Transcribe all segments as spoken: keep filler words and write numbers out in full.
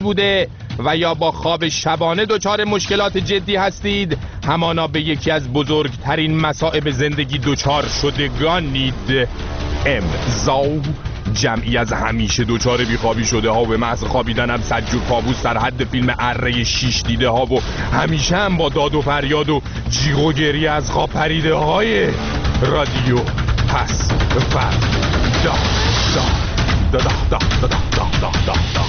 بوده و یا با خواب شبانه دچار مشکلات جدی هستید، همانا به یکی از بزرگترین مصائب زندگی دچار شدگانید. امضا. جمعی از همیشه دچار بیخوابی شده ها و به محض خوابیدن هم صدجور کابوس در حد فیلم اره شیش دیده ها و همیشه هم با داد و فریاد و جیغ و گریه از خواب پریده های رادیو پس فردا دا دا دا دا دا دا دا دا دا.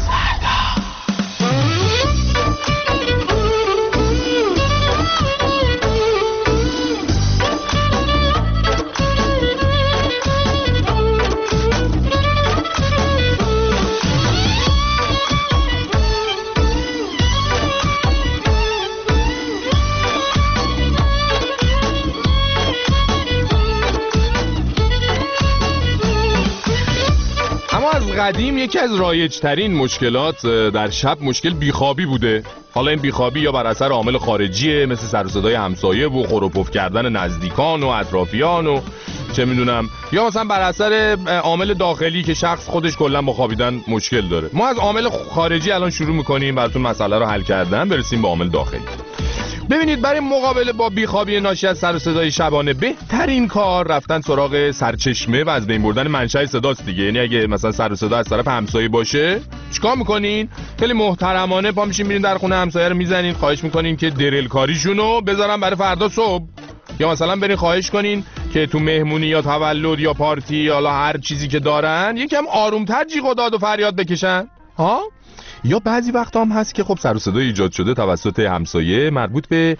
قدیم یکی از رایج‌ترین مشکلات در شب مشکل بیخوابی بوده. حالا این بیخوابی یا بر اثر عامل خارجیه مثل سر و صدای همسایه و خور و پف کردن نزدیکان و اطرافیان و چه میدونم، یا مثلا بر اثر عامل داخلی که شخص خودش کلا با خوابیدن مشکل داره. ما از عامل خارجی الان شروع میکنیم براتون مسئله رو حل کردن، برسیم به عامل داخلی. ببینید، برای مقابله با بیخوابی ناشی از سر و صدای شبانه بهترین کار رفتن سراغ سرچشمه و از بین بردن منشأ صداست دیگه. یعنی اگه مثلا سر و صدا از طرف همسایه باشه چیکار میکنین؟ خیلی محترمانه پا میشین میرین در خونه همسایه رو میزنین، خواهش میکنین که دریل کاریشونو بذارن برای فردا صبح. یا مثلا برین خواهش کنین که تو مهمونی یا تولد یا پارتی یا هر چیزی که دارن یکم آرومتر جیغ و داد و فریاد بکشن ها. یا بعضی وقتا هم هست که خب سر و صدای ایجاد شده توسط همسایه مربوط به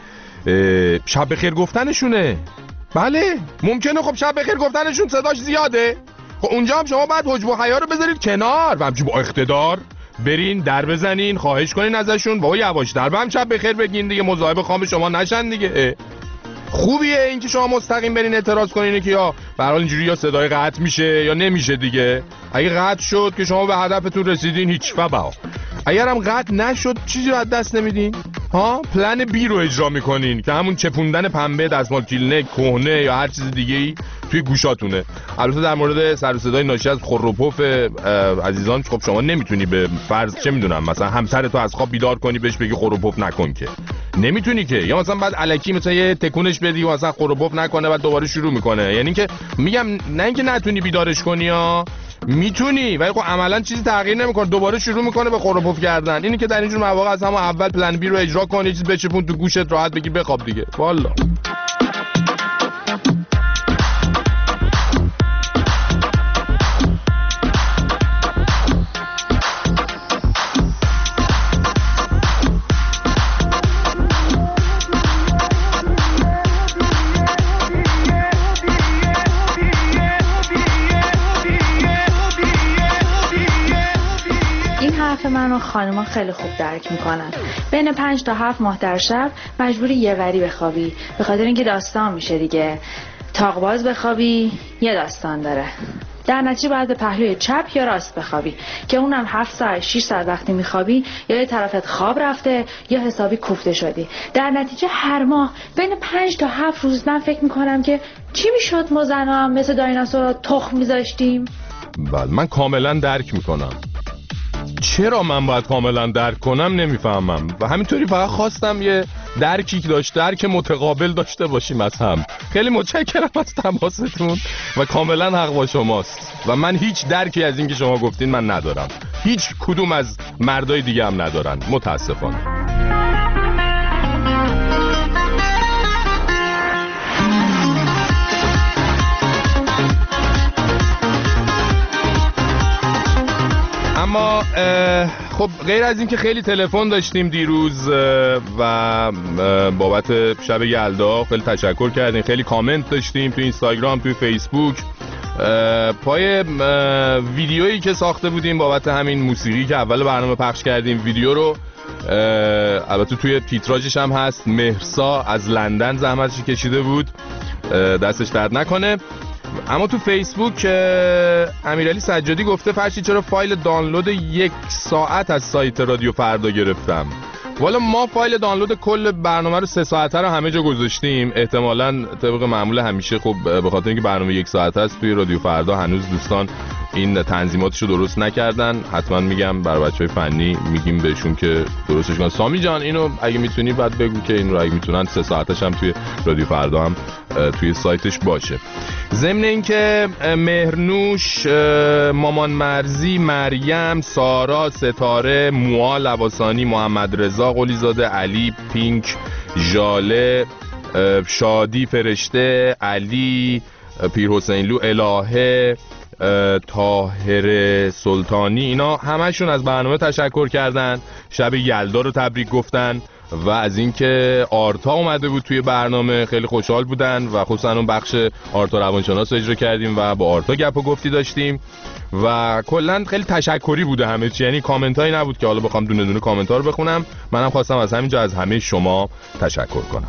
شب بخیر گفتنشونه. بله ممکنه خب شب بخیر گفتنشون صداش زیاده، خب اونجا هم شما باید حجب و حیا رو بذارید کنار و همچنین با اقتدار برین در بزنین، خواهش کنین ازشون بابا یواش‌تر به هم شب بخیر بگین دیگه، مصاحبه خام شما نشن دیگه. خوبیه اینکه شما مستقیم برین اعتراض کنین که یا به هر حال اینجوری یا صدای قطع میشه یا نمیشه دیگه. اگه قطع شد که شما به هدفتون رسیدین هیچ فبا، اگر هم قطع نشد چیزی رو از دست نمیدین ها، پلن بی رو اجرا میکنین که همون چپوندن پنبه، دستمال کلینک کهنه یا هر چیز دیگه ای توی گوشاتونه. البته در مورد سر و صدای ناشی از خور و پف عزیزان خب شما نمیتونی به فرض چه میدونم مثلا همسرتو از خواب بیدار کنی بهش بگی خور و پف نکن که نمیتونی که، یا مثلا بعد الکی مثلا یه تکونش بدی و مثلا خور و پف نکنه بعد دوباره شروع میکنه. یعنی که میگم نه اینکه نتونی بیدارش کنی ها، میتونی ولی خب عملا چیزی تغییر نمیکنه، دوباره شروع میکنه به خور و پف کردن. اینی که در اینجور مواقع از همون اول پلن بی رو اجرا کنی، چیز بچپون تو گوشت راحت بگی بخواب دیگه. والا منو خانما خیلی خوب درک میکنن. بین پنج تا هفت ماه در شب مجبوری یه وری بخوابی، به خاطر اینکه داستان میشه دیگه. تاقباز بخوابی یه داستان داره، در نتیجه باید به پهلوی چپ یا راست بخوابی که اونم هفت ساعت شش ساعت وقتی میخوابی یا یه طرفت خواب رفته یا حسابی کوفته شدی. در نتیجه هر ماه بین پنج تا هفت روز من فکر میکنم که چی میشد ما زنا هم مثل دایناسورا تخم میذاشتیم. بله من کاملا درک میکنم. چرا من باید کاملا درک کنم نمیفهمم و همینطوری فقط خواستم یه درکی داشت درک متقابل داشته باشیم از هم. خیلی متشکرم از تماستون و کاملا حق با شماست و من هیچ درکی از این که شما گفتین من ندارم، هیچ کدوم از مردای دیگه هم ندارن متاسفانه. اما خب غیر از این که خیلی تلفن داشتیم دیروز و بابت شب یلدا خیلی تشکر کردیم، خیلی کامنت داشتیم تو اینستاگرام، تو فیسبوک، پای ویدیویی که ساخته بودیم بابت همین موسیقی که اول برنامه پخش کردیم. ویدیو رو البته توی تیتراژش هم هست، مهرسا از لندن زحمتش کشیده بود، دستش درد نکنه. اما تو فیسبوک امیرعلی سجادی گفته فرشی چرا فایل دانلود یک ساعت از سایت رادیو فردا گرفتم؟ والا ما فایل دانلود کل برنامه رو سه ساعته رو همه جا گذاشتیم، احتمالاً طبق معمول همیشه. خب به خاطر اینکه برنامه یک ساعته است توی رادیو فردا هنوز دوستان این تنظیماتشو درست نکردن. حتما میگم برای بچهای فنی میگیم بهشون که درستش کنن. سامی جان اینو اگه میتونی بعد بگو که این رو اگه میتونن سه ساعتش هم توی رادیو فردا هم توی سایتش باشه. ضمن اینکه مهرنوش، مامان مرزی، مریم، سارا، ستاره، موها لواسانی، محمد رضا قلیزاده، علی، پینک، ژاله، شادی فرشته، علی، پیر حسینلو، الهه، طاهر سلطانی، اینا همشون از برنامه تشکر کردن، شب یلدا رو تبریک گفتن و از اینکه آرتا اومده بود توی برنامه خیلی خوشحال بودن و خصوصا اون بخش آرتا روانشناس رو اجرا کردیم و با آرتا گپ و گفتی داشتیم و کلا خیلی تشکری بوده همه چی، یعنی کامنت هایی نبود که حالا بخوام دونه دونه کامنت ها رو بخونم. منم خواستم از همینجا از همه شما تشکر کنم.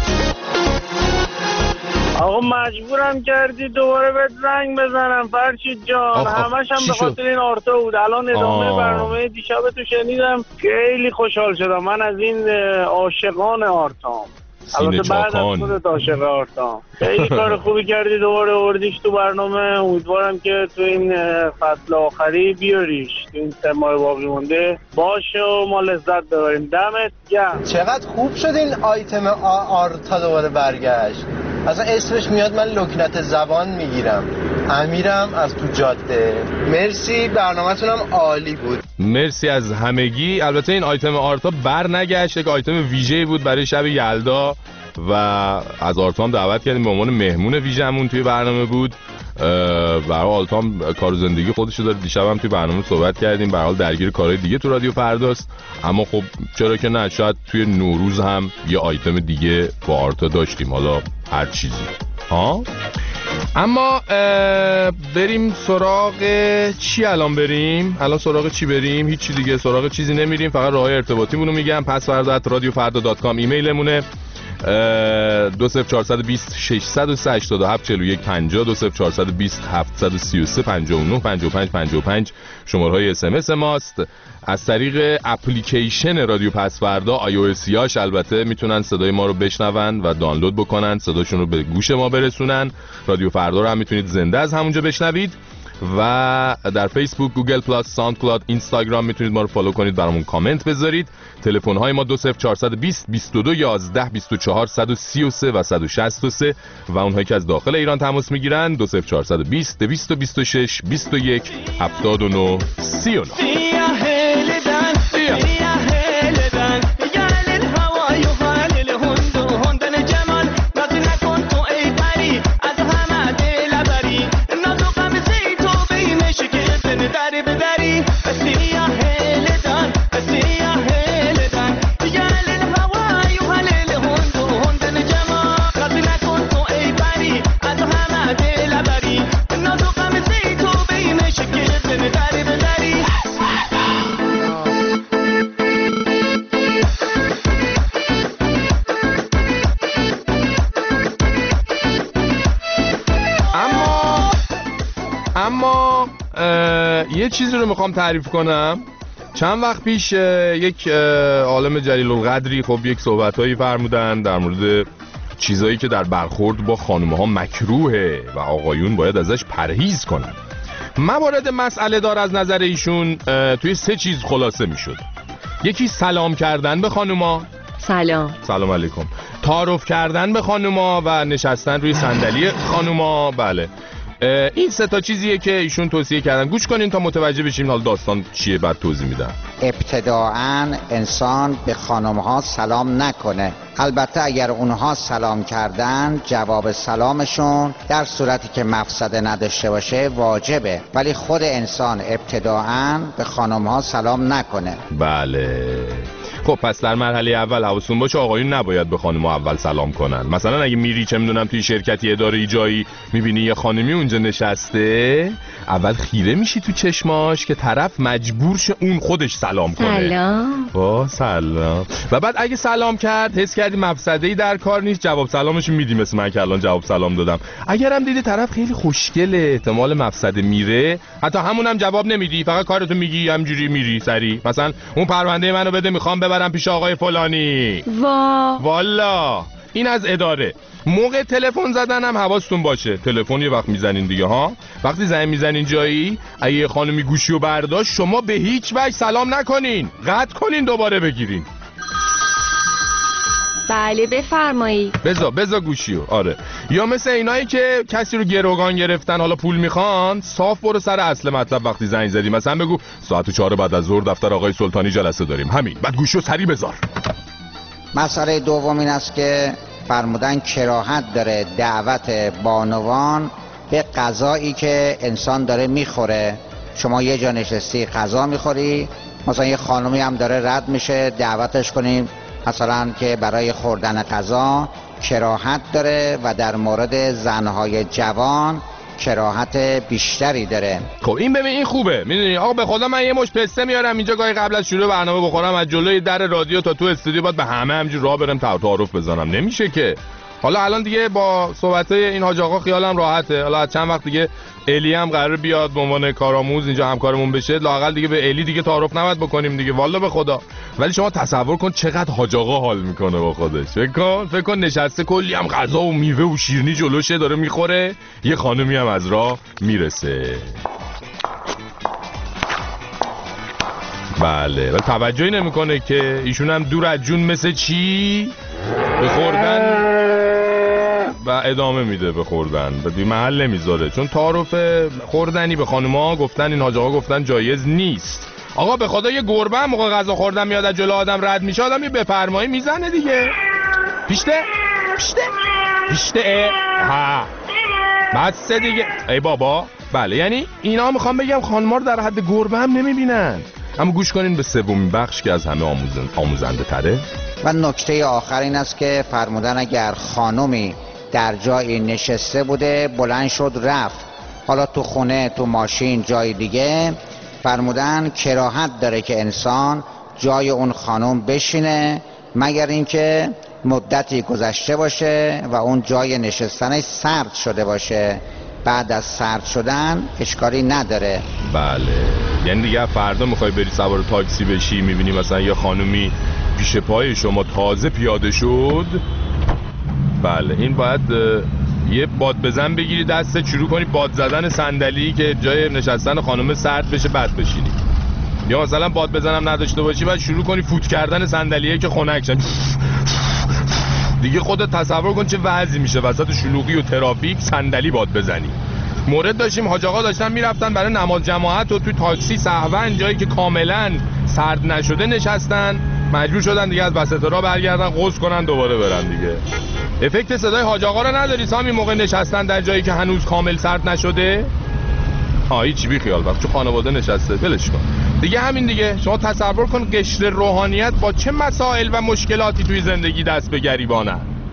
آقا مجبورم کردی دوباره بهت زنگ بزنم فرشید جان، همش هم به خاطر این آرتا بود. الان ادامه آه. برنامه دیشب تو شنیدم، خیلی خوشحال شدم. من از این عاشقان آرتام، البته بعد از خودت عاشق آرتام. خیلی کار خوبی کردی دوباره آوردیش تو برنامه. امیدوارم که تو این فصل آخری بیاریش، تو این سه ماه باقی مونده باشه و ما لذت ببریم. دمت گرم. چقدر خوب شد این آیتم آرتا دوباره برگشت. اصلا اسمش میاد من لکنت زبان میگیرم. امیرم از تو جاده. مرسی، برنامه‌تون هم عالی بود. مرسی از همگی. البته این آیتم آرتا بر نگشت، یک آیتم ویژه‌ای بود برای شب یلدا و از آرتا هم دعوت کردیم به عنوان مهمون ویژه‌مون توی برنامه بود. برای آرتا هم کار و زندگی خودشو داره. دیشب هم توی برنامه صحبت کردیم، به هر حال درگیر کارهای دیگه تو رادیو فرداست، اما خب چرا که نه، شاید توی نوروز هم یه آیتم دیگه با آرتا داشتیم، حالا هر چیزی ها. اما بریم سراغ چی الان بریم؟ الان سراغ چی بریم؟ هیچی دیگه سراغ چیزی نمیریم، فقط راههای ارتباطیمونو میگم. پس فردا ات رادیو فردا دات کام ایمیلمونه، دو صفر چهارصد و بیست ششصد و سه هشتاد و هفت چهل و یک پنجاه، دو صفر چهارصد و بیست هفتصد و سی و سه پنجاه و نه پنجاه و پنج پنجاه و پنج شماره های اس ام اس ماست. از طریق اپلیکیشن رادیو پس فردا آی او اس یاش البته میتونن صدای ما رو بشنون و دانلود بکنن، صداشون رو به گوش ما برسونن. رادیو فردا رو هم میتونید زنده از همونجا بشنوید و در فیسبوک، گوگل پلاس، ساوند کلاود، اینستاگرام میتونید ما رو فالو کنید، برامون کامنت بذارید. تلفن های ما دو صفر چهارصد و بیست بیست و دو یازده بیست و چهار صد و سی و سه و صد و شصت و سه و اونهایی که از داخل ایران تماس میگیرن دو صفر چهارصد و بیست دویست و بیست و شش بیست و یک هفتاد و نه سی و نه. اما یه چیزی رو میخوام تعریف کنم. چند وقت پیش یک عالم جلیل القدری خب یک صحبتایی فرمودن در مورد چیزایی که در برخورد با خانم‌ها مکروهه و آقایون باید ازش پرهیز کنن. موارد مسئله دار از نظر ایشون توی سه چیز خلاصه میشد. یکی سلام کردن به خانم‌ها، سلام سلام علیکم، تعارف کردن به خانم‌ها و نشستن روی صندلی خانم‌ها. بله این سه تا چیزیه که ایشون توصیه کردن. گوش کنین تا متوجه بشیم حال داستان چیه، بعد توضیح میدم. ابتداعاً انسان به خانم‌ها سلام نکنه، البته اگر اونها سلام کردن جواب سلامشون در صورتی که مفسده نداشته باشه واجبه، ولی خود انسان ابتداعاً به خانم‌ها سلام نکنه. بله خب پس در مرحله اول حواستون باشه آقایون نباید به خانم‌ها اول سلام کنن. مثلا اگه میری چه میدونم توی شرکتی، اداره جایی، میبینی یه خانمی اونجا نشسته، اول خیره میشی تو چشماش که طرف مجبور شه اون خودش سلام کنه. سلام. با سلام. و بعد اگه سلام کرد حس کردی مفسده‌ای در کار نیست، جواب سلامش میدی، مثل من که الان جواب سلام دادم. اگرم دیدی طرف خیلی خوشگله، احتمال مفسده میره، حتی همونم جواب نمیدی، فقط کارتو میگی، همجوری میری سری. مثلا اون پرونده منو بده، میخوام ببرم پیش آقای فلانی. وا والا این از اداره. موقع تلفن زدن هم حواستون باشه، تلفن یه وقت میزنین دیگه ها، وقتی زنگ میزنین جایی اگه خانمی گوشیو برداشت شما به هیچ وجه سلام نکنین، قطع کنین دوباره بگیرین. بله بفرمایید. بزا بزا گوشیو. آره، یا مثل اینایی که کسی رو گروگان گرفتن حالا پول میخوان، صاف برو سر اصل مطلب. وقتی زنگ زدی مثلا بگو ساعت چهار بعد از ظهر دفتر آقای سلطانی جلسه داریم، همین، بعد گوشیو سری بذار. مسئله دوم این است که فرمودن کراهت داره دعوت بانوان به غذایی که انسان داره میخوره. شما یه جا نشستی غذا میخوری، مثلا یه خانمی هم داره رد میشه، دعوتش کنیم مثلا که برای خوردن غذا کراهت داره و در مورد زنهای جوان کراهت بیشتری داره. خب این ببین این خوبه، میدونی آقا به خدا من یه مش پسته میارم اینجا گاهی قبل از شروع برنامه بخورم، از جلوی در رادیو تا تو استودیو باید به همه همینجوری راه برم تعارف بزنم، نمیشه که. حالا الان دیگه با صحبتای این حاج آقا خیالم راحته، حالا از چند وقت دیگه الی هم قرار بیاد به عنوان کارآموز اینجا همکارمون بشه، لااقل دیگه به الی دیگه تعارف نباید بکنیم دیگه، والله به خدا. ولی شما تصور کن چقدر حاج آقا حال میکنه با خودش، فکر کن فکر کن نشسته کلی هم غذا و میوه و شیرینی جلوشه داره میخوره، یه خانمی هم از راه میرسه. بله، ولی توجهی نمیکنه که ایشون هم دور از جون مثل چی به خوردن و ادامه میده به خوردن، به بی محل نمیذاره، چون تعارف خوردنی به خانوما گفتن این حاج آقا گفتن جایز نیست. آقا به خدا یه گربه هم موقع غذا خوردن میاد از جلو آدم رد میشه، آدم یه بفرمایی میزنه دیگه. پیشته پیشته پیشته ها بس دیگه ای بابا. بله، یعنی اینا میخوام بگم خانوما رو در حد گربه هم نمیبینن. اما گوش کنین به سومین بخش که از همه آموزن... آموزنده تره. و نکته آخر این است که فرمودن اگر خانومی در جایی نشسته بوده بلند شد رفت، حالا تو خونه تو ماشین جای دیگه، فرمودن کراهت داره که انسان جای اون خانم بشینه مگر اینکه مدتی گذشته باشه و اون جای نشستنش سرد شده باشه. بعد از سرد شدن اشکالی نداره. بله، یعنی دیگه فردا میخوای بری سوار تاکسی بشی، میبینی مثلا یه خانومی پیش پای شما تازه پیاده شد، بله این باید یه باد بزن بگیری دستت شروع کنی باد زدن صندلی که جای نشستن خانم سرد بشه بعد بشینی. یا مثلا باد بزنم نداشته باشی بعد شروع کنی فوت کردن صندلیه که خنک شن. دیگه خودت تصور کن چه وضعی میشه وسط شلوغی و ترافیک صندلی باد بزنی. مورد داشتیم حاج آقا داشتن میرفتن برای نماز جماعت و توی تاکسی سهوا جایی که کاملا سرد نشده نشستن، مجبور شدن دیگه از وسط راه برگردن غسل کنن دوباره برن دیگه. افکت صدای حاج آقا رو نداری سامی موقع نشستن در جایی که هنوز کامل سرد نشده؟ ها هیچ بی خیال وقت چون خانواده نشسته ولش کن دیگه. همین دیگه، شما تصور کن قشر روحانیت با چه مسائل و مشکلاتی توی زندگی دست به گریبانه.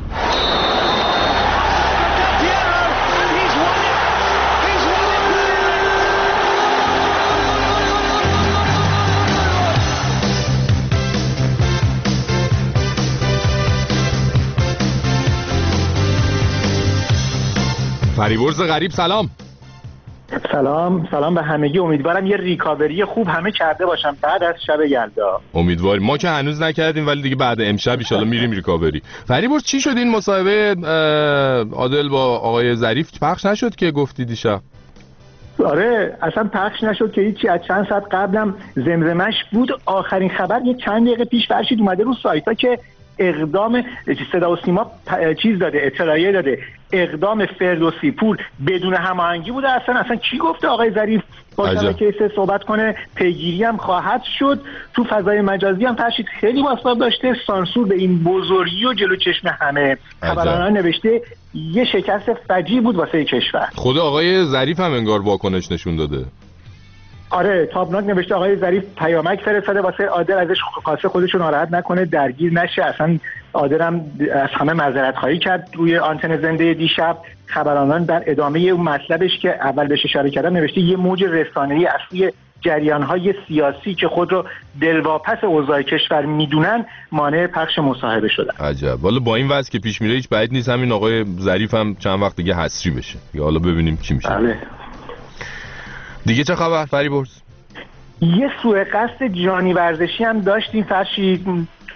فریبرز غریب سلام. سلام سلام به همگی، امیدوارم یه ریکاوری خوب همه کرده باشم بعد از شب یلدا. امیدواریم، ما که هنوز نکردیم ولی دیگه بعد امشب ان شاءالله میریم ریکاوری. فریبرز چی شد این مصاحبه عادل با آقای ظریف پخش نشد که گفتی دیشب؟ آره اصلا پخش نشد که هیچی، از چند ساعت قبلم زمزمش بود. آخرین خبر یه چند دقیقه پیش فرشید اومده رو سایت ها که اقدام صدا و سیما چیز داده، اطلاعیه داده، اقدام فردوسی پور بدون هماهنگی بوده. اصلا اصلا کی گفته آقای ظریف با شبکه سه صحبت کنه؟ پیگیری هم خواهد شد. تو فضای مجازی هم فرشید خیلی واسطاب داشته، سانسور به این بزرگی و جلو چشم همه خبرانان نوشته یه شکست فجیع بود واسه کشور. خود آقای ظریف هم انگار واکنش نشون داده. آره تابناک نوشته آقای ظریف پیامک فرستاده واسه عادل، ازش خواسته خودشو ناراحت نکنه درگیر نشه. اصلا عادل هم از همه معذرت خواهی کرد روی آنتن زنده دیشب. خبرانان در ادامه اون مطلبش که اول بهش اشاره کردم نوشته یه موج رسانه‌ای اصلی جریان‌های سیاسی که خود رو دلواپس اوضاع کشور میدونن مانع پخش مصاحبه شدن. عجب، والا با این وضع که پیش میره هیچ بعید نیست همین آقای ظریف هم چند وقت دیگه حصری بشه. یا حالا ببینیم چی میشه. بله. دیگه چه خبر فریبرز؟ یه سوء قصد جانی ورزشی هم داشتیم فرشید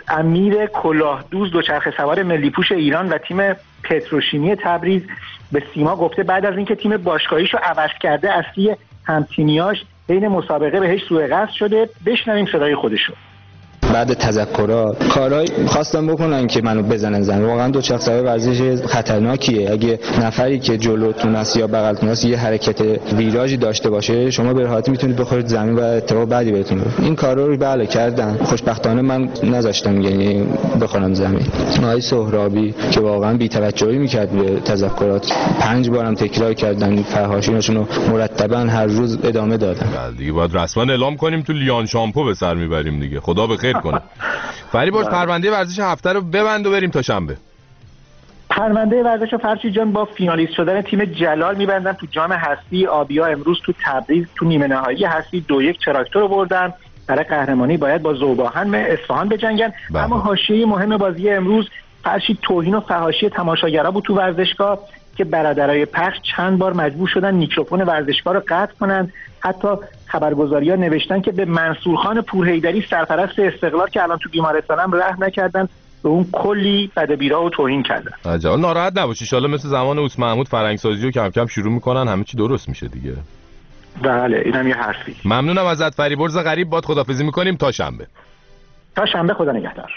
امیر کلاهدوز دوچرخه سوار ملی پوش ایران و تیم پتروشیمی تبریز به سیما گفته بعد از اینکه تیم باشگاهیشو عوض کرده اصلی همتیمیاش بین مسابقه بهش سوء قصد شده. بشنویم صدای خودشو. بعد تذکرات کارهای خواستم بکنن که منو بزنن زمین. واقعا دوچرخه سواری ورزش خطرناکیه. اگه نفری که جلوتون است یا بغلتون است یه حرکت ویراژی داشته باشه شما به راحتی میتونید بخورید زمین و اتفاق بعدی بهتون بیفته. این کارا رو بله کردن. خوشبختانه من نذاشتم یعنی بخورم زمین. آقای سهرابی که واقعا بی‌توجهی میکرد به تذکرات، پنج بارم تکرار کردن، فحاشیشون رو مرتبا هر روز ادامه دادن. دیگه باید رسما اعلام کنیم تو لیان شامپو به سر میبریم دیگه. خدا به خیر کنه. فریبرز پرونده ورزش هفته رو ببند و بریم تا شنبه. پرونده ورزش فرشید جان با فینالیست شدن تیم جلال میبندن تو جام هستی آبیا. امروز تو تبریز تو نیمه نهایی هستی دو یک تراکتور آوردن. برای قهرمانی باید با ذوباهن اصفهان بجنگن. بله. اما حاشیه مهم بازی امروز فرشید توهین و فحاشی تماشاگرها بود تو ورزشگاه که برادرای پخش چند بار مجبور شدن میکروفون ورزشگاه رو قطع کنن. حتی خبرگزاری‌ها نوشتن که به منصورخان پورحیدری سرپرست استقلال که الان تو بیمارستانم رحم نکردن، به اون کلی بدبیرا و توهین کردن. عجب. ناراحت نباشی، ان شاءالله مثل زمان اوس محمود فرهنگسازی رو کم کم شروع میکنن، همه چی درست میشه دیگه. بله اینم یه حرفی. ممنونم ازت فریبرز غریب. باد خدافظی میکنیم تا شنبه. تا شنبه، خدا نگهدار.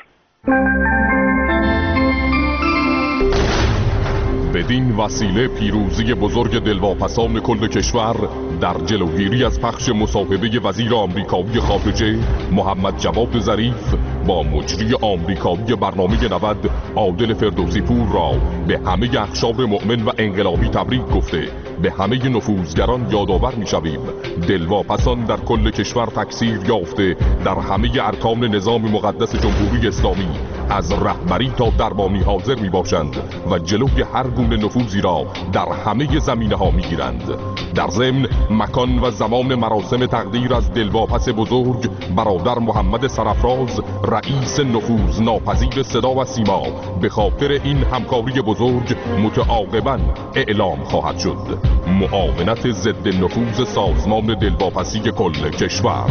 بدین وسیله پیروزی بزرگ دلواپسان کل کشور در جلوگیری از پخش مصاحبه وزیر آمریکایی خارجه محمد جواد ظریف با مجری آمریکایی برنامه نود عادل فردوسی پور را به همه اقشار مؤمن و انقلابی تبریک گفته به همه نفوذگران یادآور می‌شویم دلواپسان در کل کشور تکثیر یافته در همه ارکان نظام مقدس جمهوری اسلامی از رهبری تا دربانی حاضر میباشند و جلوی هر گونه نفوذی را در همه زمینه‌ها میگیرند. در ضمن مکان و زمان مراسم تقدیر از دلواپس بزرگ برادر محمد سرافراز رئیس نفوذ ناپذیر صدا و سیما به خاطر این همکاری بزرگ متعاقباً اعلام خواهد شد. معاونت ضد نفوذ سازمان دلواپسی کل کشور.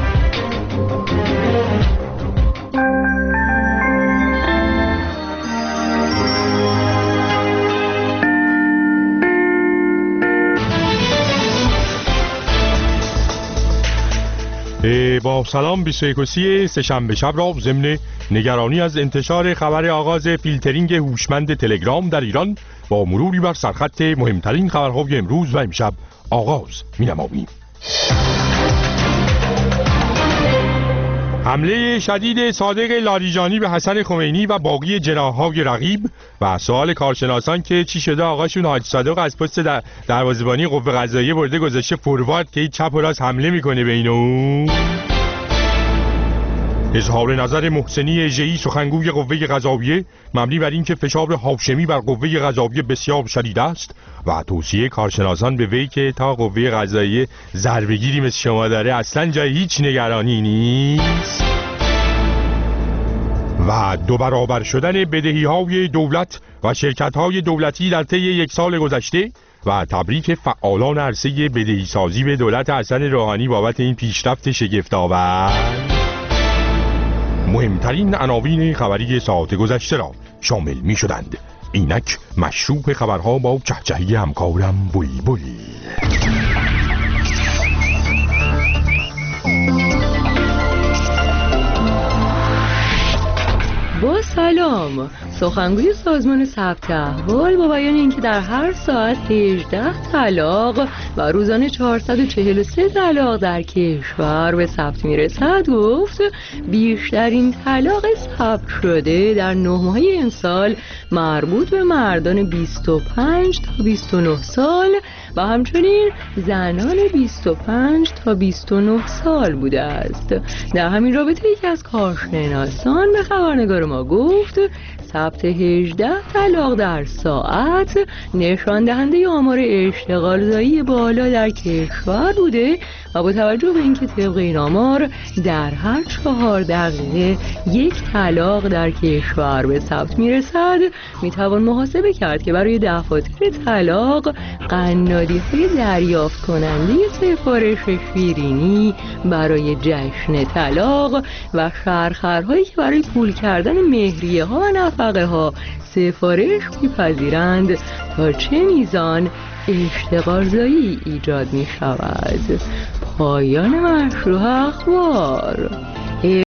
با سلام بیست و یک سه‌شنبه شب را ضمن نگرانی از انتشار خبر آغاز فیلترینگ هوشمند تلگرام در ایران با مروری بر سرخط مهمترین خبرهای امروز و امشب آغاز می‌نماییم. حمله شدید صادق لاریجانی به حسن خمینی و باقی جناح‌های رقیب و سوال کارشناسان که چی شده آقاشون حاج صادق از پست در دروازه‌بانی قوه قضاییه برده گذاشته فوروارد که چپ و راست حمله میکنه بین اون. اظهار نظر محسنی ژئی سخنگوی قوه قضاییه مبنی بر اینکه فشار هاشمی بر قوه قضاییه بسیار شدید است و توصیه کارشناسان به وی که تا قوه قضاییه ضربه‌گیری مثل شما داره اصلا جای هیچ نگرانی نیست. و دو برابر شدن بدهی‌های دولت و شرکت‌های دولتی در طی یک سال گذشته و تبریک فعالان عرصه بدهی‌سازی به دولت حسن روحانی بابت این پیشرفت شگفت‌آور. مهمترین عناوین خبری ساعت گذشته را شامل می شدند. اینک مشروب خبرها با چهچهی همکارم بلبل. با سلام، سخنگوی سازمان ثبت احوال با بیان اینکه در هر ساعت هجده طلاق و روزانه چهارصد و چهل و سه طلاق در کشور به ثبت میرسد گفت بیشترین طلاق ثبت شده در نه ماهه امسال مربوط به مردان بیست و پنج تا بیست و نه سال و همچنین زنان بیست و پنج تا بیست و نه سال بوده است. در همین رابطه یکی از کارشناسان به خبرنگار ما گفت ثبت هجده طلاق در ساعت نشان دهنده آمار اشتغال زایی بالا در کشور بوده و با توجه به اینکه طبق این آمار در هر چهار دقیقه یک طلاق در کشور به ثبت میرسد، میتوان محاسبه کرد که برای دفاتر طلاق قناری شادی های دریافت کننده سفارش شیرینی برای جشن طلاق و شهرخرهایی که برای پول کردن مهریه ها و نفقه ها سفارش میپذیرند تا چه میزان اشتغالزایی ایجاد می شود. پایان مشروع اخبار.